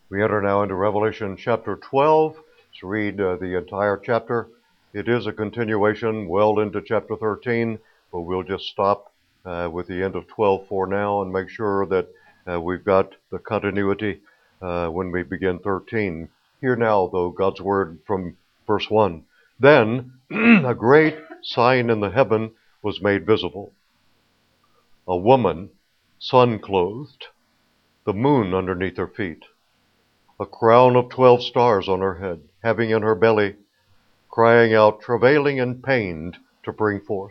We enter now into Revelation chapter 12. Let's read the entire chapter. It is a continuation well into chapter 13, but we'll just stop with the end of 12 for now and make sure that we've got the continuity when we begin 13. Hear now, though, God's word from verse 1. Then a great sign in the heaven was made visible. A woman, sun-clothed, the moon underneath her feet, a crown of 12 stars on her head, having in her belly, crying out, travailing and pained to bring forth.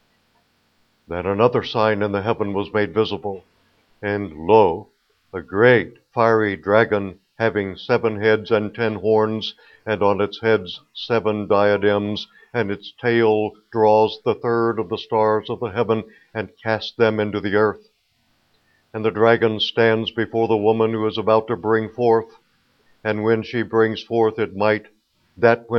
Then another sign in the heaven was made visible, and lo, a great fiery dragon, having 7 heads and 10 horns, and on its heads 7 diadems, and its tail draws the third of the stars of the heaven, and casts them into the earth. And the dragon stands before the woman who is about to bring forth, and when she brings forth it might devour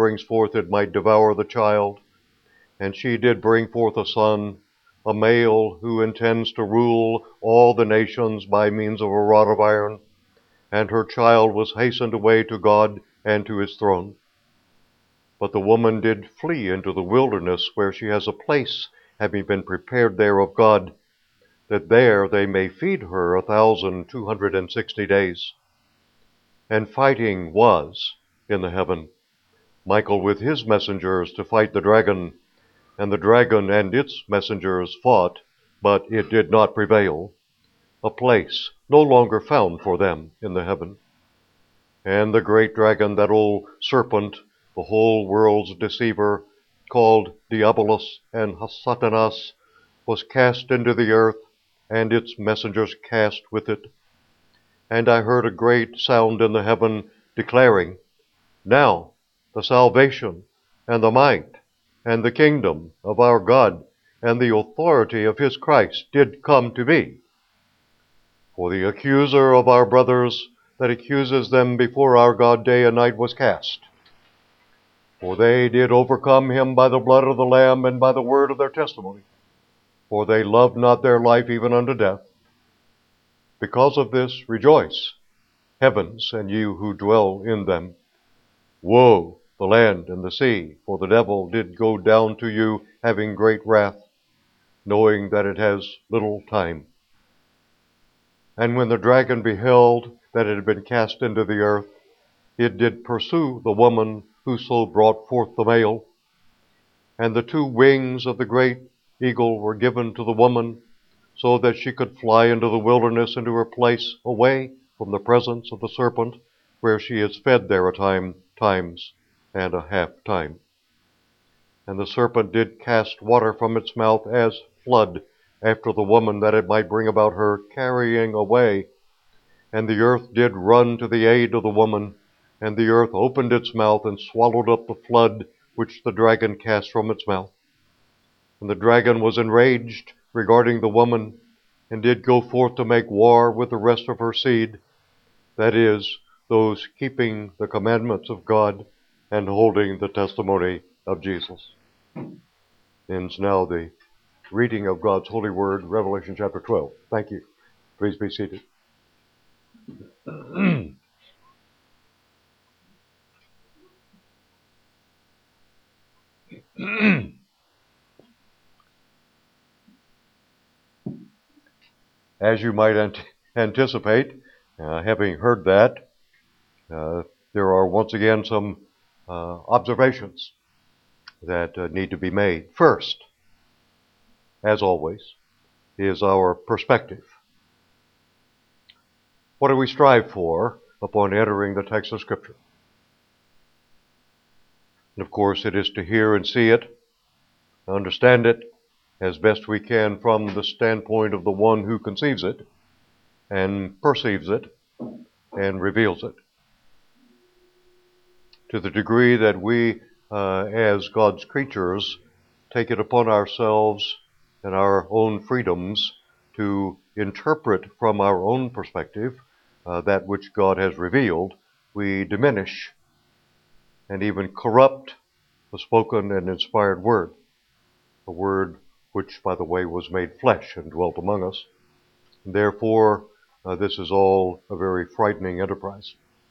the child. And she did bring forth a son, a male, who intends to rule all the nations by means of a rod of iron. And her child was hastened away to God and to his throne. But the woman did flee into the wilderness, where she has a place, having been prepared there of God, that there they may feed her 1,260 days. And fighting was in the heaven, Michael with his messengers to fight the dragon, and the dragon and its messengers fought, but it did not prevail, a place no longer found for them in the heaven. And the great dragon, that old serpent, the whole world's deceiver, called Diabolus and Satanas, was cast into the earth, and its messengers cast with it. And I heard a great sound in the heaven declaring, Now the salvation and the might and the kingdom of our God and the authority of his Christ did come to me. For the accuser of our brothers that accuses them before our God day and night was cast. For they did overcome him by the blood of the Lamb and by the word of their testimony. For they loved not their life even unto death. Because of this rejoice, heavens, and you who dwell in them. Woe, the land and the sea, for the devil did go down to you, having great wrath, knowing that it has little time. And when the dragon beheld that it had been cast into the earth, it did pursue the woman whoso brought forth the male. And the 2 wings of the great eagle were given to the woman, so that she could fly into the wilderness, into her place, away from the presence of the serpent, where she is fed there times and a half time. And the serpent did cast water from its mouth as flood after the woman, that it might bring about her carrying away. And the earth did run to the aid of the woman, and the earth opened its mouth and swallowed up the flood which the dragon cast from its mouth. And the dragon was enraged regarding the woman, and did go forth to make war with the rest of her seed, that is, those keeping the commandments of God and holding the testimony of Jesus. Ends now the reading of God's holy word, Revelation chapter 12. Thank you. Please be seated. As you might anticipate, having heard that, there are once again some observations that need to be made. First, as always, is our perspective. What do we strive for upon entering the text of Scripture? And of course, it is to hear and see it, understand it as best we can from the standpoint of the one who conceives it and perceives it and reveals it. To the degree that we, as God's creatures, take it upon ourselves and our own freedoms to interpret from our own perspective that which God has revealed, we diminish and even corrupt the spoken and inspired word, a word which, by the way, was made flesh and dwelt among us. Therefore, this is all a very frightening enterprise.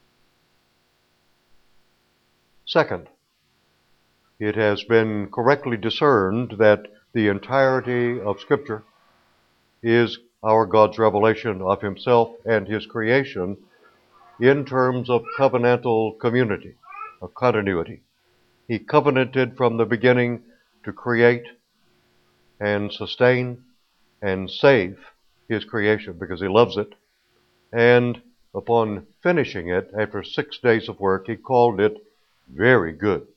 Second, it has been correctly discerned that the entirety of Scripture is our God's revelation of Himself and His creation in terms of covenantal community, of continuity. He covenanted from the beginning to create and sustain and save His creation because He loves it. And upon finishing it, after 6 days of work, He called it very good.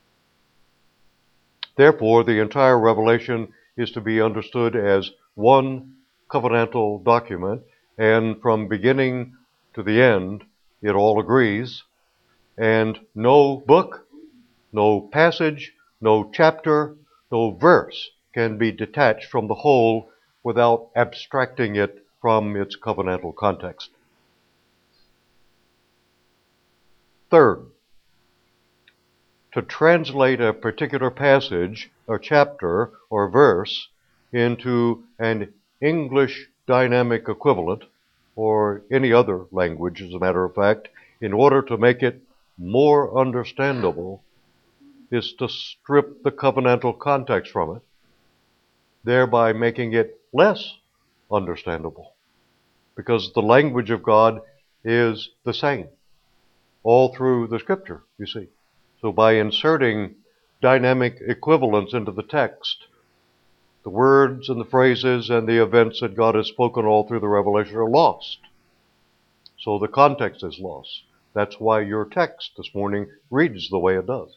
Therefore, the entire Revelation is to be understood as one covenantal document, and from beginning to the end, it all agrees, and no book, no passage, no chapter, no verse can be detached from the whole without abstracting it from its covenantal context. Third, to translate a particular passage or chapter or verse into an English dynamic equivalent, or any other language, as a matter of fact, in order to make it more understandable, is to strip the covenantal context from it, thereby making it less understandable. Because the language of God is the same all through the Scripture, you see. So by inserting dynamic equivalents into the text, the words and the phrases and the events that God has spoken all through the Revelation are lost. So the context is lost. That's why your text this morning reads the way it does.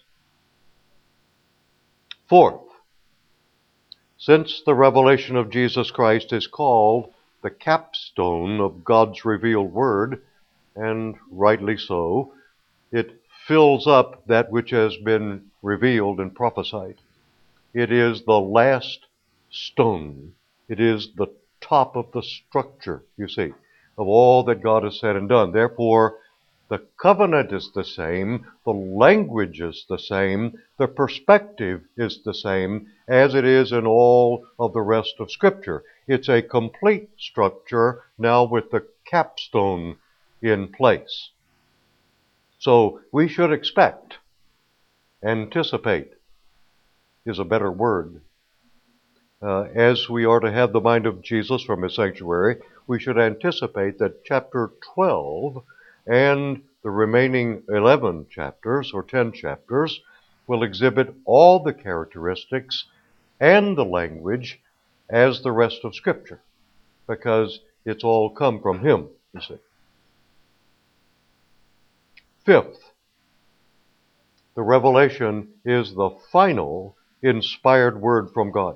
Fourth, since the revelation of Jesus Christ is called the capstone of God's revealed word, and rightly so, it fills up that which has been revealed and prophesied. It is the last stone. It is the top of the structure, you see, of all that God has said and done. Therefore, the covenant is the same, the language is the same, the perspective is the same as it is in all of the rest of Scripture. It's a complete structure now with the capstone in place. So we should expect, anticipate is a better word. As we are to have the mind of Jesus from His sanctuary, we should anticipate that chapter 12 and the remaining 11 chapters, or 10 chapters, will exhibit all the characteristics and the language as the rest of Scripture, because it's all come from Him, you see. Fifth, the revelation is the final inspired word from God.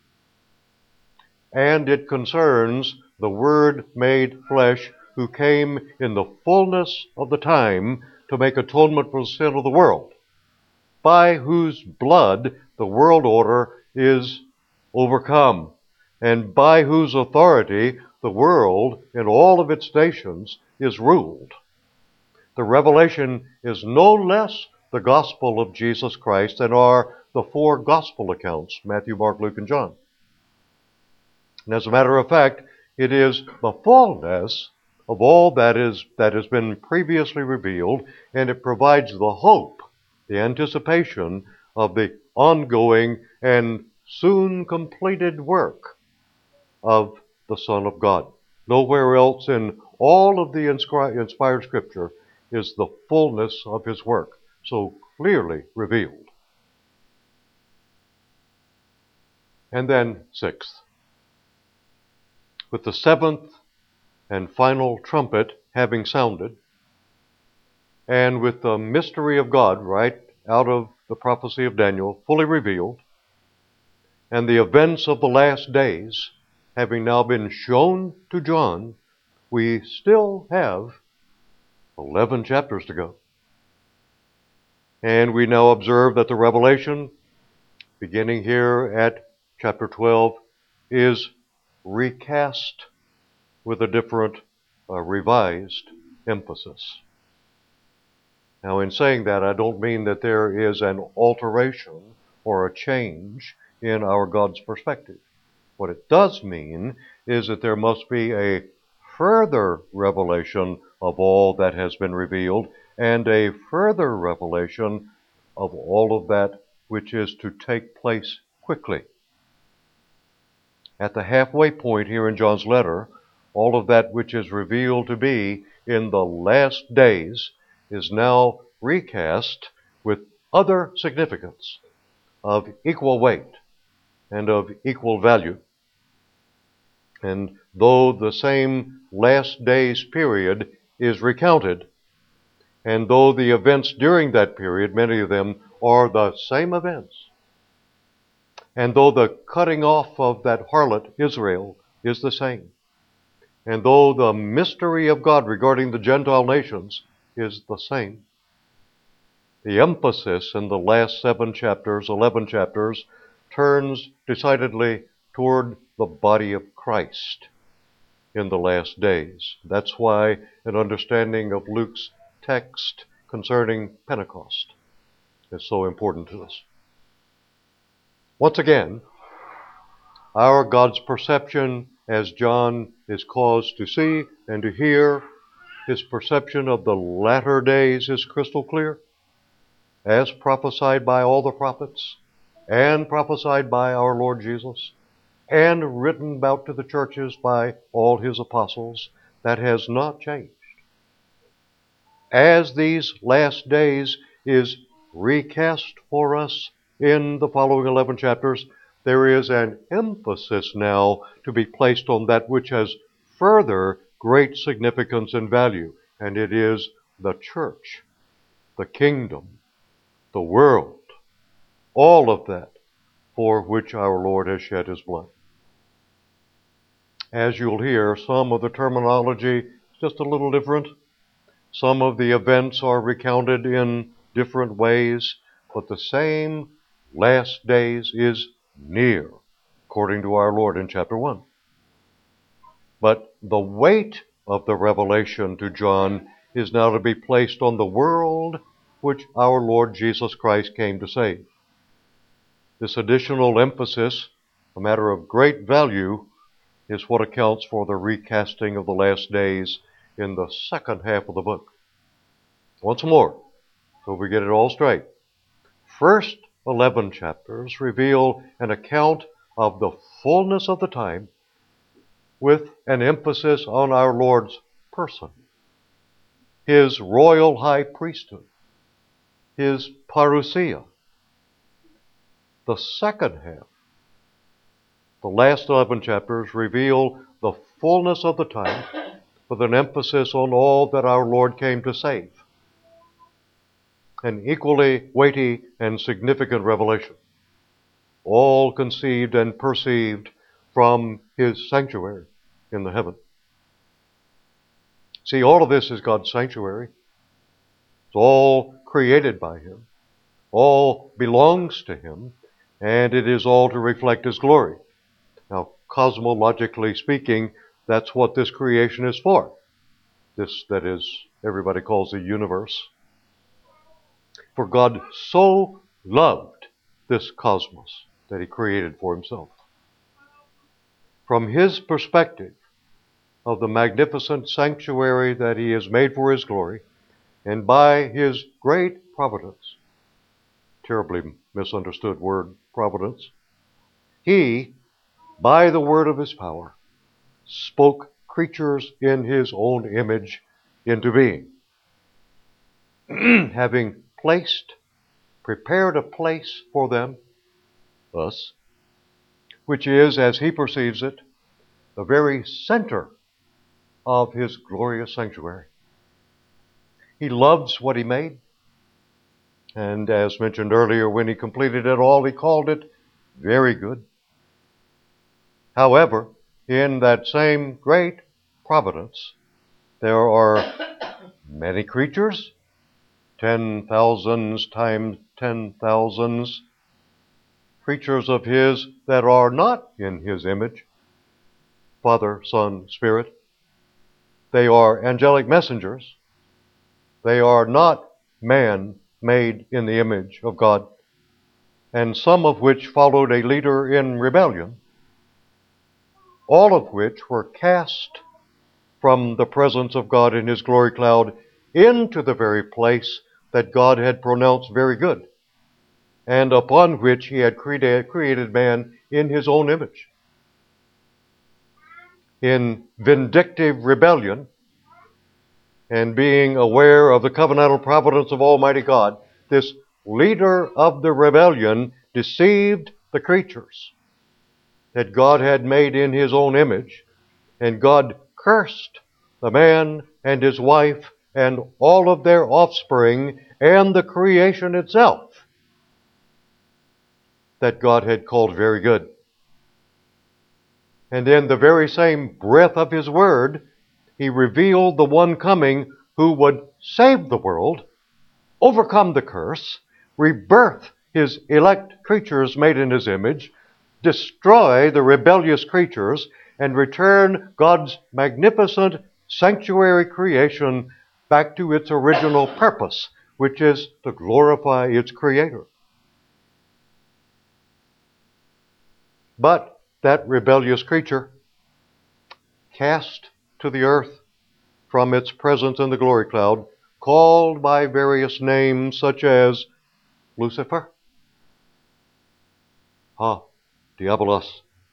And it concerns the Word made flesh who came in the fullness of the time to make atonement for the sin of the world, by whose blood the world order is overcome, and by whose authority the world in all of its nations is ruled. The revelation is no less the gospel of Jesus Christ than are the four gospel accounts, Matthew, Mark, Luke, and John. And as a matter of fact, it is the fullness of all that has been previously revealed, and it provides the hope, the anticipation of the ongoing and soon completed work of the Son of God. Nowhere else in all of the inspired Scripture is the fullness of His work so clearly revealed. And then, sixth, with the seventh and final trumpet having sounded, and with the mystery of God right out of the prophecy of Daniel fully revealed, and the events of the last days having now been shown to John, we still have 11 chapters to go. And we now observe that the revelation, beginning here at chapter 12, is recast with a different, revised emphasis. Now, in saying that, I don't mean that there is an alteration or a change in our God's perspective. What it does mean is that there must be a further revelation of all that has been revealed, and a further revelation of all of that which is to take place quickly. At the halfway point here in John's letter, all of that which is revealed to be in the last days is now recast with other significance of equal weight and of equal value. And though the same last days period is recounted, and though the events during that period, many of them, are the same events, and though the cutting off of that harlot, Israel, is the same, and though the mystery of God regarding the Gentile nations is the same, the emphasis in the last 11 chapters, turns decidedly toward the body of Christ in the last days. That's why an understanding of Luke's text concerning Pentecost is so important to us. Once again, our God's perception, as John is caused to see and to hear, his perception of the latter days is crystal clear, as prophesied by all the prophets, and prophesied by our Lord Jesus, and written about to the churches by all his apostles. That has not changed. As these last days is recast for us in the following 11 chapters, there is an emphasis now to be placed on that which has further great significance and value, and it is the church, the kingdom, the world, all of that for which our Lord has shed his blood. As you'll hear, some of the terminology is just a little different. Some of the events are recounted in different ways, but the same last days is near, according to our Lord in chapter 1. But the weight of the revelation to John is now to be placed on the world which our Lord Jesus Christ came to save. This additional emphasis, a matter of great value, is what accounts for the recasting of the last days in the second half of the book. Once more, so we get it all straight. First 11 chapters reveal an account of the fullness of the time with an emphasis on our Lord's person, his royal high priesthood, his parousia. The second half, the last 11 chapters, reveal the fullness of the time with an emphasis on all that our Lord came to save. An equally weighty and significant revelation, all conceived and perceived from his sanctuary in the heaven. See, all of this is God's sanctuary. It's all created by him, all belongs to him, and it is all to reflect his glory. Now, cosmologically speaking, that's what this creation is for. This, that is, everybody calls the universe. For God so loved this cosmos that he created for himself. From his perspective of the magnificent sanctuary that he has made for his glory, and by his great providence, terribly misunderstood word, providence, he, by the word of his power, spoke creatures in his own image into being. Having prepared a place for them, us, which is, as he perceives it, the very center of his glorious sanctuary. He loves what he made, and as mentioned earlier, when he completed it all, he called it very good. However, in that same great providence, there are many creatures, 10,000s times 10,000s, creatures of his that are not in his image, Father, Son, Spirit. They are angelic messengers. They are not man made in the image of God, and some of which followed a leader in rebellion, all of which were cast from the presence of God in his glory cloud into the very place that God had pronounced very good, and upon which he had created man in his own image. In vindictive rebellion, and being aware of the covenantal providence of Almighty God, this leader of the rebellion deceived the creatures that God had made in his own image, and God cursed the man and his wife and all of their offspring and the creation itself that God had called very good. And in the very same breath of his word, he revealed the one coming who would save the world, overcome the curse, rebirth his elect creatures made in his image, destroy the rebellious creatures, and return God's magnificent sanctuary creation back to its original purpose, which is to glorify its Creator. But that rebellious creature, cast to the earth from its presence in the glory cloud, called by various names such as Lucifer, Diabolos,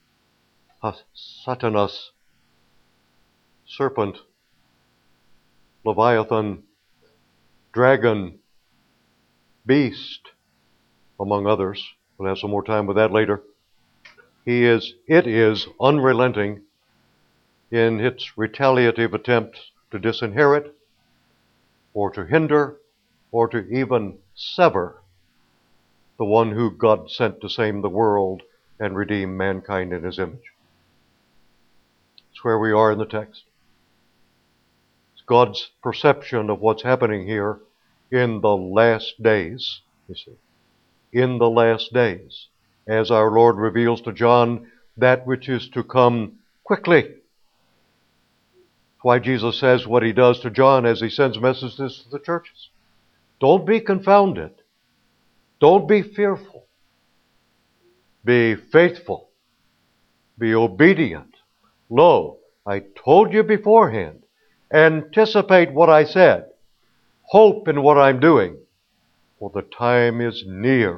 Satanas, serpent, Leviathan, dragon, beast, among others. We'll have some more time with that later. It is unrelenting in its retaliative attempts to disinherit, or to hinder, or to even sever the one who God sent to save the world and redeem mankind in his image. It's where we are in the text. It's God's perception of what's happening here in the last days, you see. In the last days, as our Lord reveals to John that which is to come quickly. That's why Jesus says what he does to John as he sends messages to the churches. Don't be confounded. Don't be fearful. Be faithful. Be obedient. Lo, I told you beforehand. Anticipate what I said. Hope in what I'm doing, for the time is near.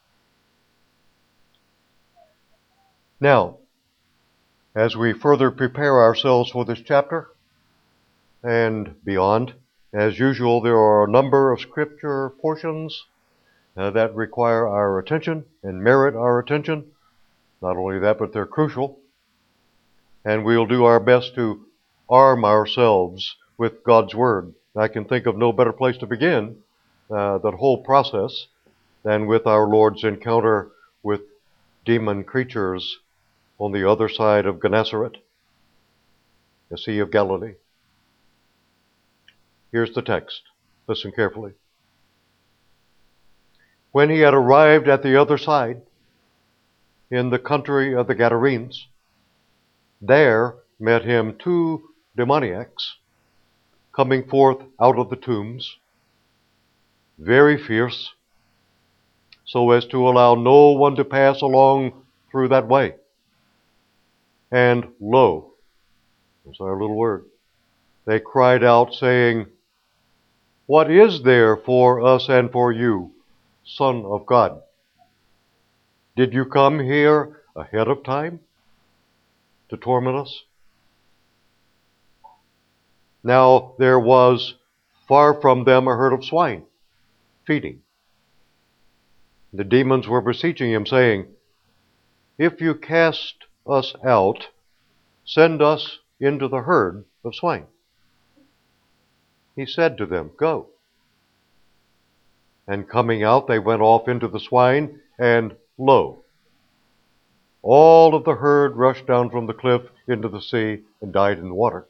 Now, as we further prepare ourselves for this chapter and beyond, as usual, there are a number of scripture portions that require our attention and merit our attention. Not only that, but they're crucial. And we'll do our best to arm ourselves with God's Word. I can think of no better place to begin that whole process than with our Lord's encounter with demon creatures on the other side of Gennesaret, the Sea of Galilee. Here's the text. Listen carefully. When he had arrived at the other side, in the country of the Gadarenes, there met him 2 demoniacs coming forth out of the tombs, very fierce, so as to allow no one to pass along through that way. And lo, there's our little word, they cried out, saying, "What is there for us and for you, Son of God? Did you come here ahead of time to torment us?" Now there was far from them a herd of swine feeding. The demons were beseeching him, saying, "If you cast us out, send us into the herd of swine." He said to them, "Go." And coming out, they went off into the swine, and lo, all of the herd rushed down from the cliff into the sea and died in the water.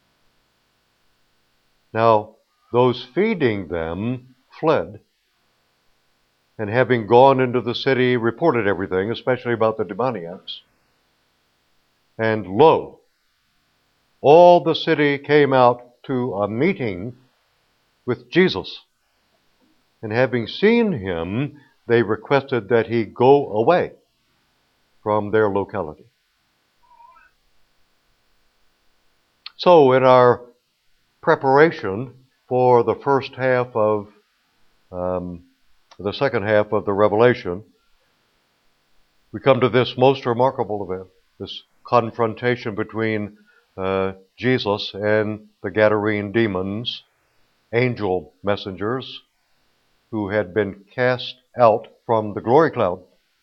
Now, those feeding them fled, and having gone into the city, reported everything, especially about the demoniacs. And lo, all the city came out to a meeting with Jesus. And having seen him, they requested that he go away from their locality. So in our preparation for the first half of the second half of the Revelation, we come to this most remarkable event, this confrontation between Jesus and the Gadarene demons, angel messengers, who had been cast out from the glory cloud.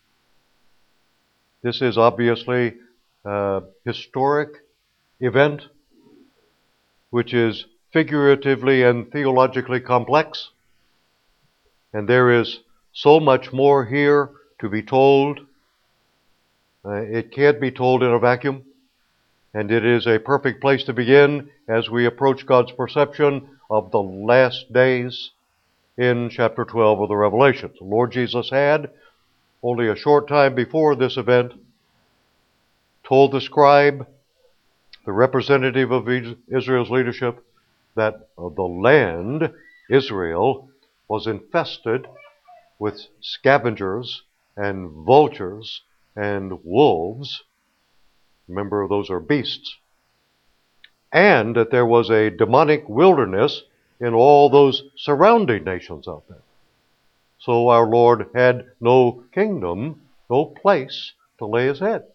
This is obviously a historic event which is figuratively and theologically complex, and there is so much more here to be told. It can't be told in a vacuum, and it is a perfect place to begin as we approach God's perception of the last days in chapter 12 of the Revelation. The Lord Jesus had, only a short time before this event, told the scribe, the representative of Israel's leadership, that the land, Israel, was infested with scavengers and vultures and wolves. Remember, those are beasts. And that there was a demonic wilderness in all those surrounding nations out there. So our Lord had no kingdom, no place to lay his head.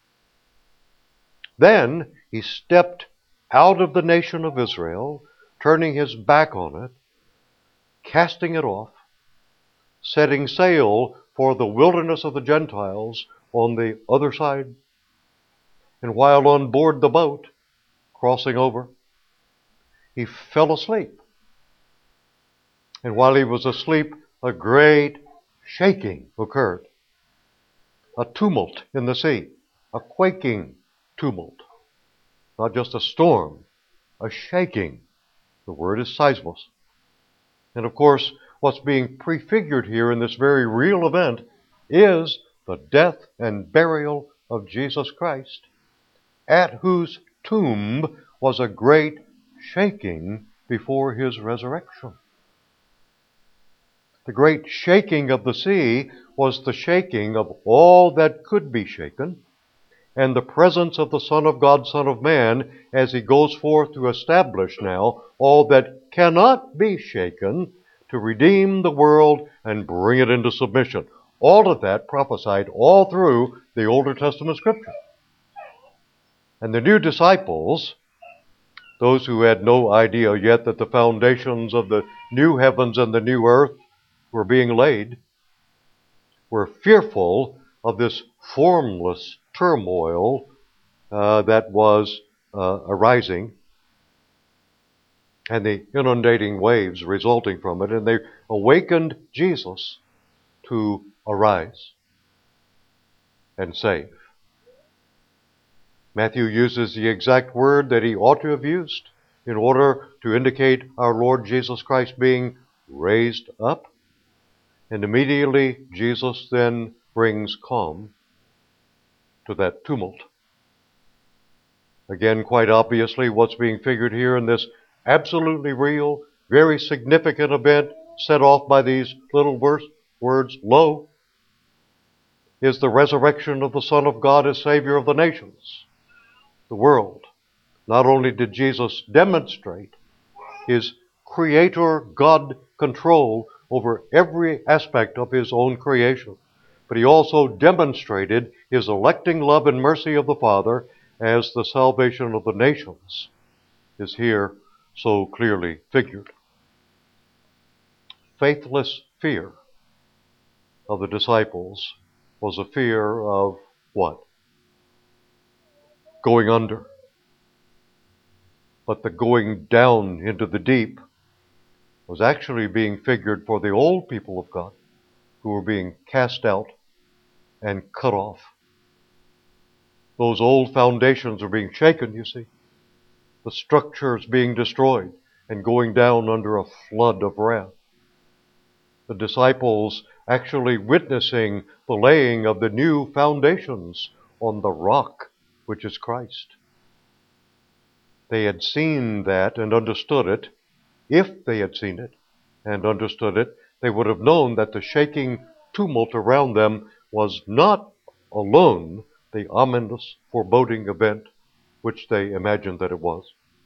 Then he stepped out of the nation of Israel, turning his back on it, casting it off, setting sail for the wilderness of the Gentiles on the other side. And while on board the boat, crossing over, he fell asleep. And while he was asleep, a great shaking occurred. A tumult in the sea, a quaking tumult. Not just a storm, a shaking. The word is seismos. And of course, what's being prefigured here in this very real event is the death and burial of Jesus Christ, at whose tomb was a great shaking before his resurrection. The great shaking of the sea was the shaking of all that could be shaken, and the presence of the Son of God, Son of Man, as he goes forth to establish now all that cannot be shaken, to redeem the world and bring it into submission. All of that prophesied all through the Older Testament Scripture. And the new disciples, those who had no idea yet that the foundations of the new heavens and the new earth were being laid, were fearful of this formless turmoil that was arising, and the inundating waves resulting from it, and they awakened Jesus to arise and save. Matthew uses the exact word that he ought to have used in order to indicate our Lord Jesus Christ being raised up. And immediately Jesus then brings calm to that tumult. Again, quite obviously, what's being figured here in this absolutely real, very significant event set off by these little words, lo, is the resurrection of the Son of God as Savior of the nations, the world. Not only did Jesus demonstrate his Creator God control over every aspect of his own creation, but he also demonstrated his electing love and mercy of the Father as the salvation of the nations is here so clearly figured. Faithless fear of the disciples was a fear of what? Going under. But the going down into the deep was actually being figured for the old people of God, who were being cast out and cut off. Those old foundations are being shaken, you see. The structure is being destroyed and going down under a flood of wrath. The disciples actually witnessing the laying of the new foundations on the rock, which is Christ. They had seen that and understood it. If they had seen it and understood it, they would have known that the shaking tumult around them was not alone the ominous, foreboding event which they imagined that it was.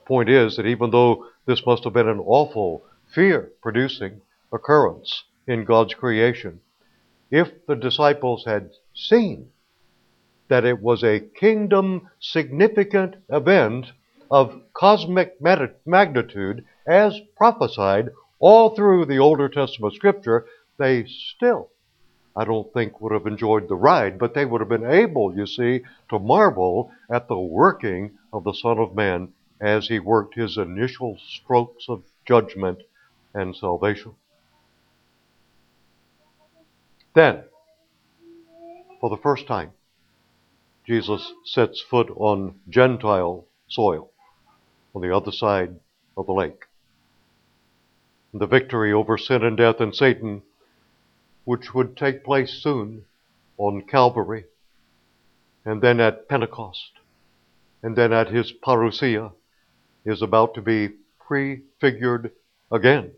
point is that even though this must have been an awful, fear-producing occurrence in God's creation, if the disciples had seen that it was a kingdom-significant event of cosmic magnitude, as prophesied all through the Older Testament Scripture, they still, I don't think, would have enjoyed the ride, but they would have been able, you see, to marvel at the working of the Son of Man as he worked his initial strokes of judgment and salvation. Then, for the first time, Jesus sets foot on Gentile soil on the other side of the lake. The victory over sin and death and Satan, which would take place soon on Calvary, and then at Pentecost, and then at his parousia, is about to be prefigured again.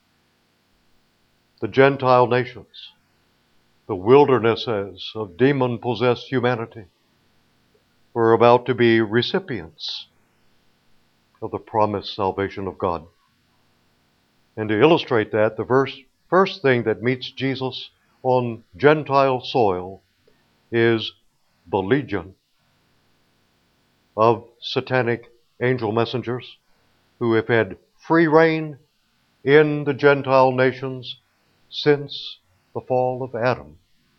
The Gentile nations, the wildernesses of demon-possessed humanity, were about to be recipients of the promised salvation of God. And to illustrate that, the first thing that meets Jesus on Gentile soil is the legion of satanic angel messengers who have had free reign in the Gentile nations since the fall of Adam.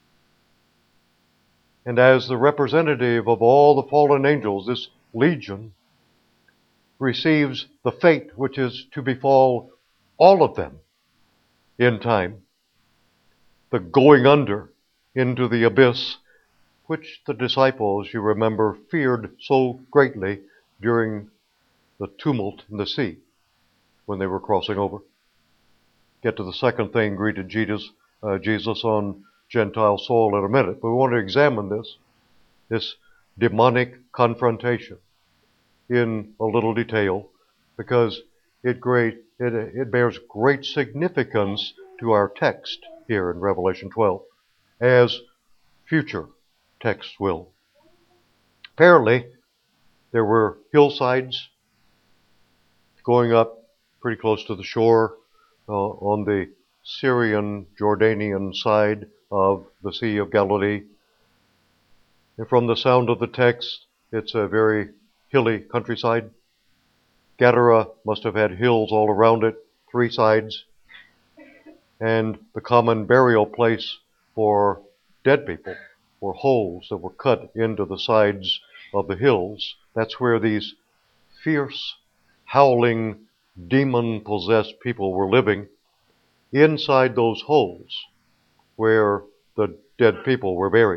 And as the representative of all the fallen angels, this legion receives the fate which is to befall all of them in time, the going under into the abyss, which the disciples, you remember, feared so greatly during the tumult in the sea when they were crossing over. Get to the second thing greeted Jesus on Gentile soil in a minute, but we want to examine this demonic confrontation in a little detail, because it bears great significance to our text here in Revelation 12, as future texts will. Apparently, there were hillsides going up pretty close to the shore on the Syrian, Jordanian side of the Sea of Galilee. And from the sound of the text, it's a very hilly countryside. Gadara must have had hills all around it, three sides, and the common burial place for dead people were holes that were cut into the sides of the hills. That's where these fierce, howling, demon-possessed people were living, inside those holes where the dead people were buried.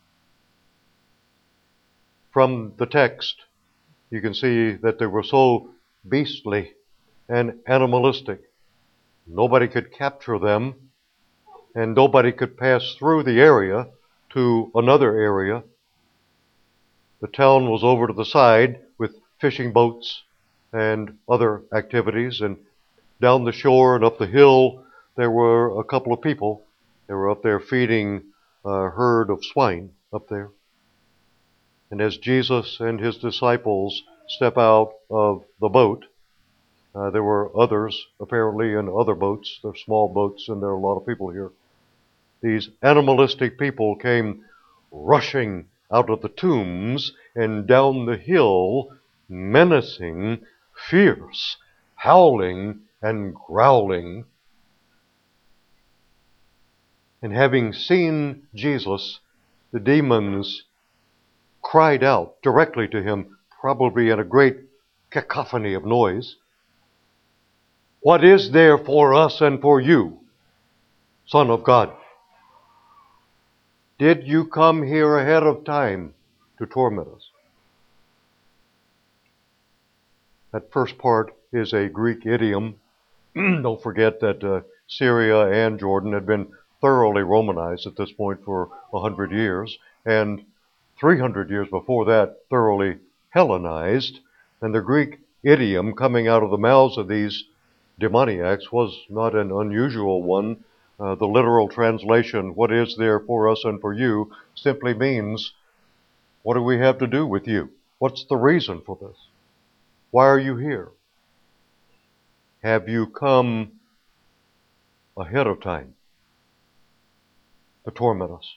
From the text, you can see that they were so beastly and animalistic. Nobody could capture them, and nobody could pass through the area to another area. The town was over to the side with fishing boats and other activities, and down the shore and up the hill there were a couple of people. They were up there feeding a herd of swine up there. And as Jesus and his disciples step out of the boat, there were others apparently in other boats. They're small boats, and there are a lot of people here. These animalistic people came rushing out of the tombs and down the hill, menacing, fierce, howling, and growling. And having seen Jesus, the demons cried out directly to him, probably in a great cacophony of noise, "What is there for us and for you, Son of God? Did you come here ahead of time to torment us?" That first part is a Greek idiom. Don't forget that Syria and Jordan had been thoroughly Romanized at this point for 100 years, and 300 years before that, thoroughly Hellenized. And the Greek idiom coming out of the mouths of these demoniacs was not an unusual one. The literal translation, "What is there for us and for you," simply means, what do we have to do with you? What's the reason for this? Why are you here? Have you come ahead of time to torment us?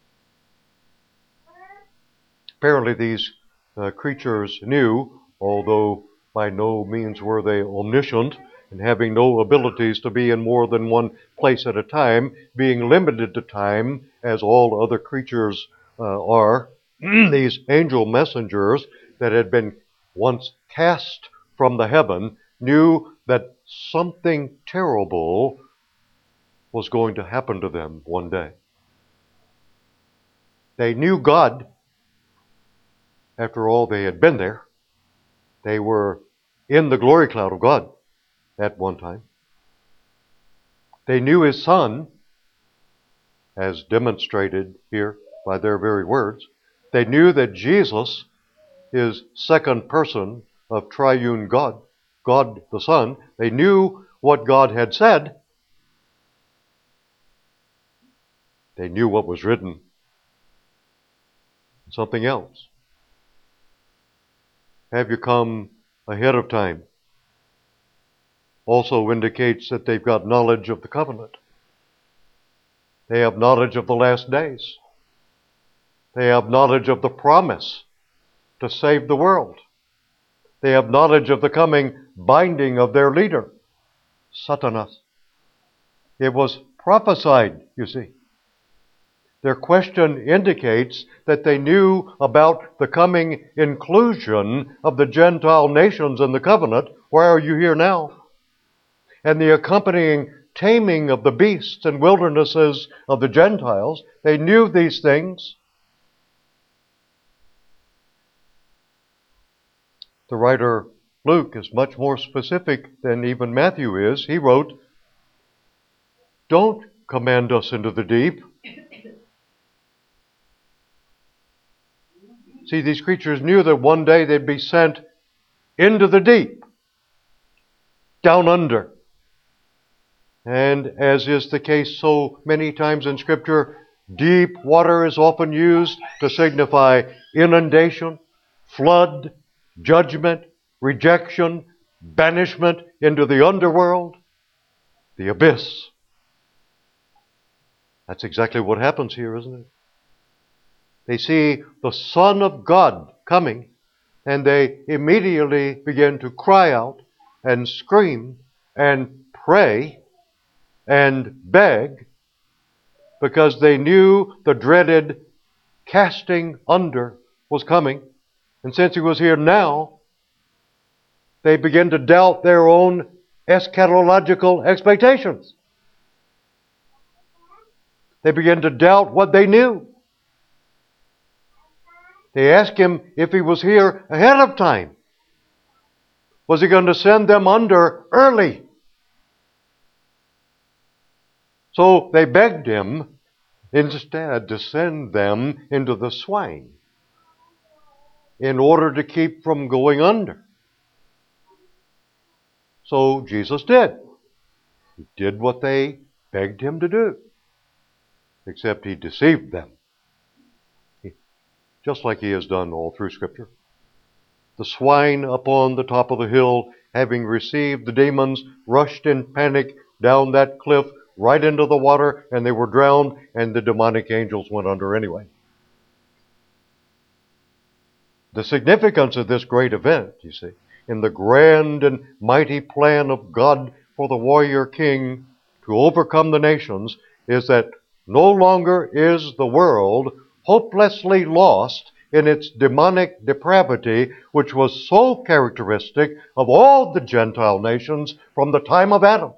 Apparently these creatures knew, although by no means were they omniscient, and having no abilities to be in more than one place at a time, being limited to time as all other creatures are, these angel messengers that had been once cast from the heaven knew that something terrible was going to happen to them one day. They knew God. After all, they had been there. They were in the glory cloud of God at one time. They knew His Son, as demonstrated here by their very words. They knew that Jesus is second person of triune God, God the Son. They knew what God had said. They knew what was written. Something else. Have you come ahead of time? Also indicates that they've got knowledge of the covenant. They have knowledge of the last days. They have knowledge of the promise to save the world. They have knowledge of the coming binding of their leader, Satanas. It was prophesied, you see. Their question indicates that they knew about the coming inclusion of the Gentile nations in the covenant. Why are you here now? And the accompanying taming of the beasts and wildernesses of the Gentiles. They knew these things. The writer Luke is much more specific than even Matthew is. He wrote, "Don't command us into the deep." See, these creatures knew that one day they'd be sent into the deep, down under. And as is the case so many times in Scripture, deep water is often used to signify inundation, flood, judgment, rejection, banishment into the underworld, the abyss. That's exactly what happens here, isn't it? They see the Son of God coming, and they immediately begin to cry out and scream and pray and beg, because they knew the dreaded casting under was coming. And since He was here now, they begin to doubt their own eschatological expectations. They begin to doubt what they knew. They asked Him if He was here ahead of time. Was He going to send them under early? So they begged Him instead to send them into the swine in order to keep from going under. So Jesus did. He did what they begged Him to do, except He deceived them, just like He has done all through Scripture. The swine upon the top of the hill, having received the demons, rushed in panic down that cliff right into the water, and they were drowned, and the demonic angels went under anyway. The significance of this great event, you see, in the grand and mighty plan of God for the warrior king to overcome the nations, is that no longer is the world hopelessly lost in its demonic depravity, which was so characteristic of all the Gentile nations from the time of Adam.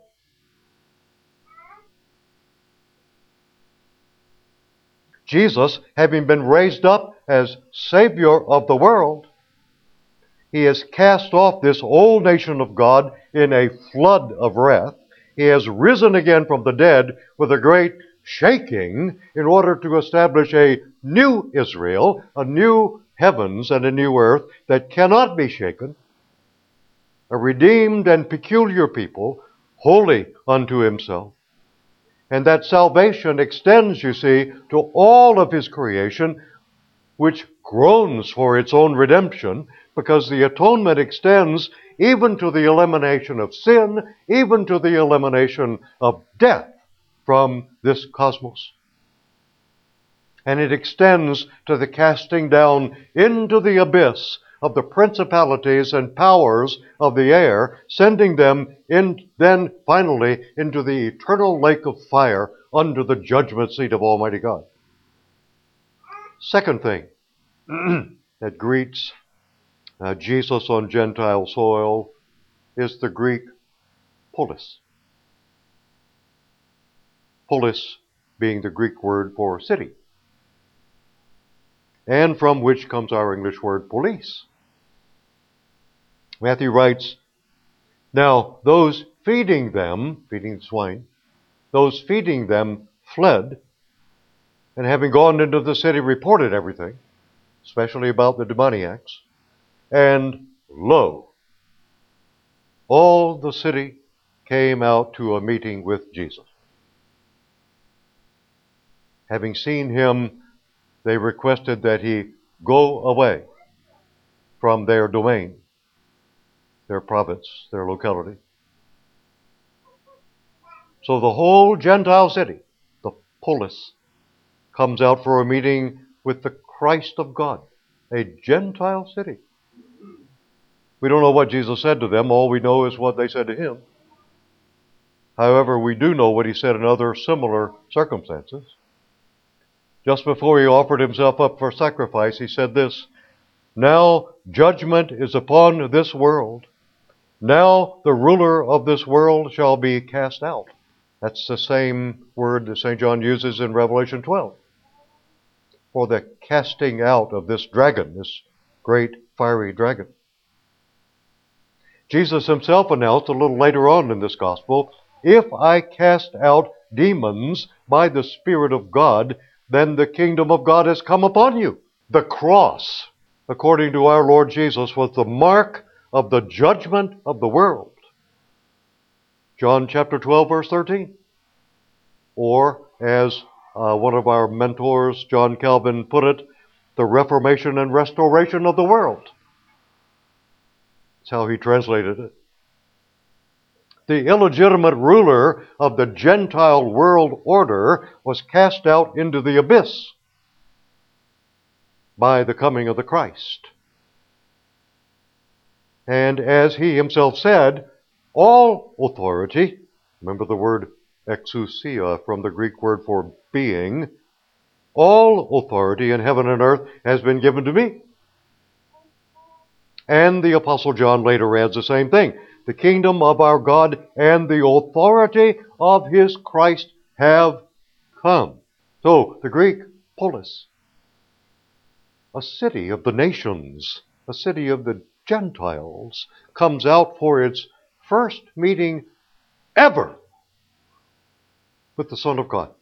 Jesus, having been raised up as Savior of the world, He has cast off this old nation of God in a flood of wrath. He has risen again from the dead with a great shaking in order to establish a new Israel, a new heavens and a new earth that cannot be shaken, a redeemed and peculiar people, holy unto Himself. And that salvation extends, you see, to all of His creation, which groans for its own redemption, because the atonement extends even to the elimination of sin, even to the elimination of death from this cosmos. And it extends to the casting down into the abyss of the principalities and powers of the air, sending them then finally into the eternal lake of fire under the judgment seat of Almighty God. Second thing that greets Jesus on Gentile soil is the Greek polis. Polis being the Greek word for city, and from which comes our English word police. Matthew writes, "Now those feeding them," feeding swine, "those feeding them fled, and having gone into the city reported everything, especially about the demoniacs. And lo, all the city came out to a meeting with Jesus. Having seen him, they requested that he go away from their domain, their province, their locality." So the whole Gentile city, the polis, comes out for a meeting with the Christ of God, a Gentile city. We don't know what Jesus said to them. All we know is what they said to him. However, we do know what he said in other similar circumstances. Just before he offered himself up for sacrifice, he said this, "Now judgment is upon this world. Now the ruler of this world shall be cast out." That's the same word that St. John uses in Revelation 12. For the casting out of this dragon, this great fiery dragon. Jesus himself announced a little later on in this gospel, "If I cast out demons by the Spirit of God, then the kingdom of God has come upon you." The cross, according to our Lord Jesus, was the mark of the judgment of the world. John chapter 12, verse 13. Or, as one of our mentors, John Calvin, put it, the reformation and restoration of the world. That's how he translated it. The illegitimate ruler of the Gentile world order was cast out into the abyss by the coming of the Christ. And as he himself said, all authority, remember the word exousia from the Greek word for being, all authority in heaven and earth has been given to me. And the Apostle John later adds the same thing. The kingdom of our God and the authority of his Christ have come. So, the Greek polis, a city of the nations, a city of the Gentiles, comes out for its first meeting ever with the Son of God.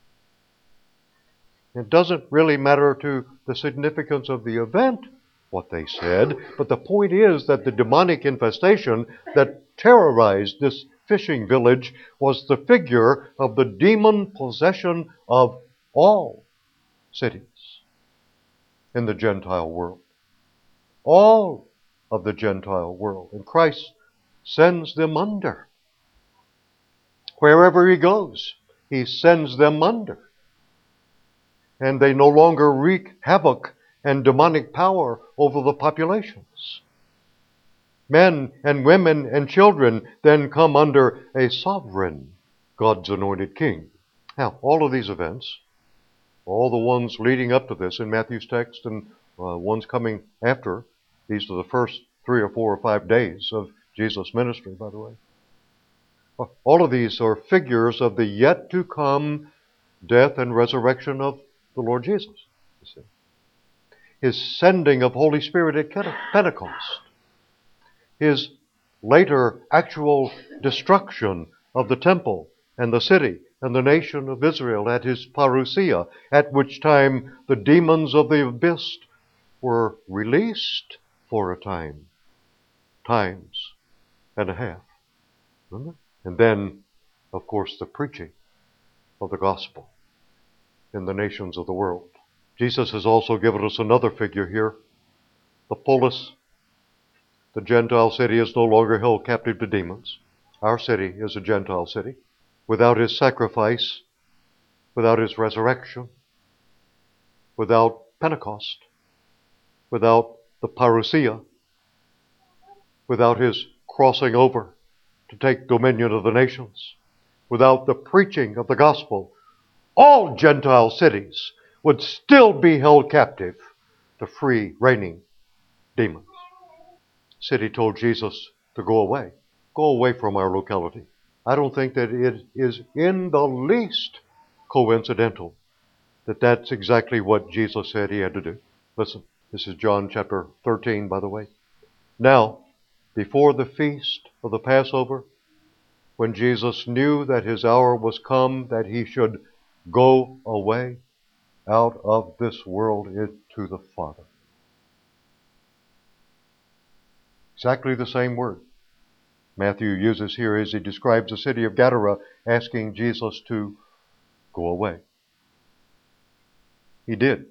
It doesn't really matter to the significance of the event what they said, but the point is that the demonic infestation that terrorized this fishing village was the figure of the demon possession of all cities in the Gentile world. All of the Gentile world. And Christ sends them under. Wherever he goes, he sends them under. And they no longer wreak havoc and demonic power over the populations. Men and women and children then come under a sovereign, God's anointed king. Now, all of these events, all the ones leading up to this in Matthew's text and ones coming after, these are the first 3 or 4 or 5 days of Jesus' ministry, by the way. All of these are figures of the yet to come death and resurrection of the Lord Jesus. You see. His sending of Holy Spirit at Pentecost. His later actual destruction of the temple and the city and the nation of Israel at his parousia, at which time the demons of the abyss were released for a times and a half. Remember? And then, of course, the preaching of the gospel in the nations of the world. Jesus has also given us another figure here, the polis The Gentile city is no longer held captive to demons. Our city is a Gentile city. Without his sacrifice, without his resurrection, without Pentecost, without the parousia, without his crossing over to take dominion of the nations, without the preaching of the gospel, all Gentile cities would still be held captive to free reigning demons. The city told Jesus to go away. Go away from our locality. I don't think that it is in the least coincidental that that's exactly what Jesus said he had to do. Listen, this is John chapter 13, by the way. Now, before the feast of the Passover, when Jesus knew that his hour was come, that he should go away out of this world into the Father. Exactly the same word Matthew uses here as he describes the city of Gadara, asking Jesus to go away. He did.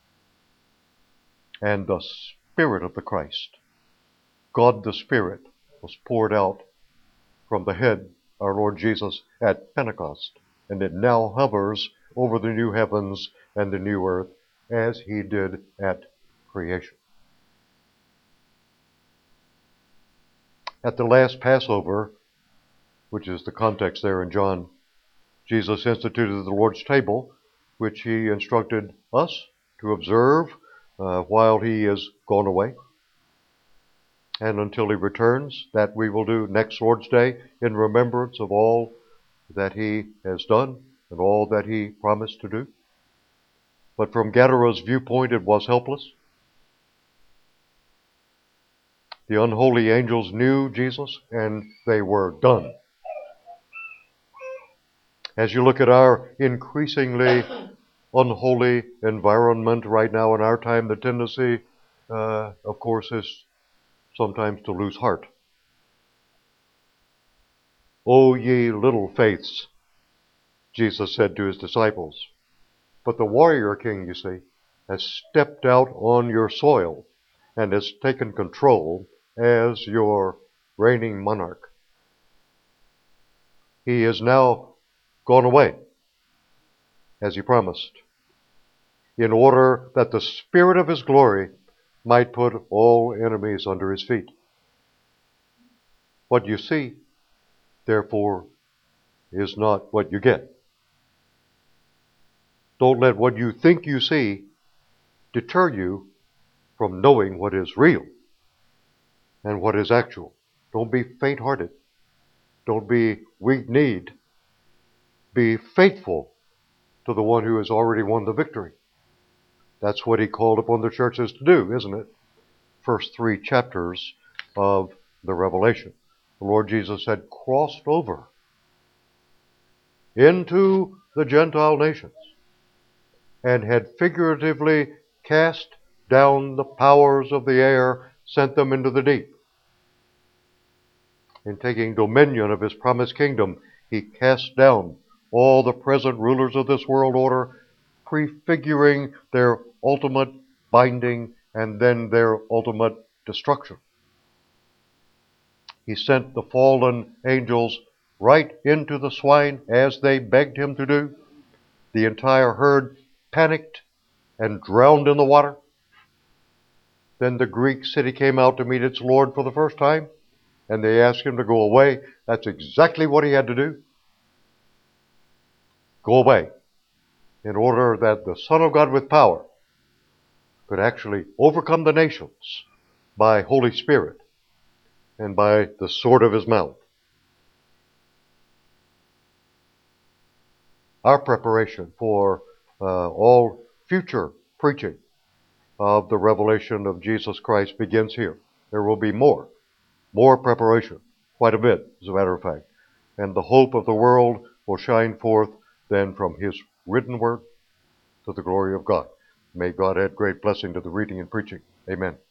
And the Spirit of the Christ, God the Spirit, was poured out from the head, our Lord Jesus, at Pentecost. And it now hovers over the new heavens and the new earth as he did at creation. At the last Passover, which is the context there in John, Jesus instituted the Lord's table, which he instructed us to observe while he is gone away, and until he returns. That we will do next Lord's Day in remembrance of all that he has done and all that he promised to do. But from Gadara's viewpoint, it was helpless. The unholy angels knew Jesus, and they were done. As you look at our increasingly unholy environment right now in our time, the tendency, of course, is sometimes to lose heart. O ye little faiths, Jesus said to his disciples. But the warrior king, you see, has stepped out on your soil and has taken control as your reigning monarch. He is now gone away, as he promised, in order that the Spirit of his glory might put all enemies under his feet. What you see, therefore, is not what you get. Don't let what you think you see deter you from knowing what is real and what is actual. Don't be faint-hearted. Don't be weak-kneed. Be faithful to the one who has already won the victory. That's what he called upon the churches to do, isn't it? First 3 chapters of the Revelation. The Lord Jesus had crossed over into the Gentile nations and had figuratively cast down the powers of the air, sent them into the deep. In taking dominion of his promised kingdom, he cast down all the present rulers of this world order, prefiguring their ultimate binding and then their ultimate destruction. He sent the fallen angels right into the swine as they begged him to do. The entire herd panicked and drowned in the water. Then the Greek city came out to meet its Lord for the first time, and they asked him to go away. That's exactly what he had to do. Go away, in order that the Son of God with power could actually overcome the nations by Holy Spirit and by the sword of his mouth. Our preparation for all future preaching of the revelation of Jesus Christ begins here. There will be more preparation, quite a bit, as a matter of fact. And the hope of the world will shine forth then from his written word to the glory of God. May God add great blessing to the reading and preaching. Amen.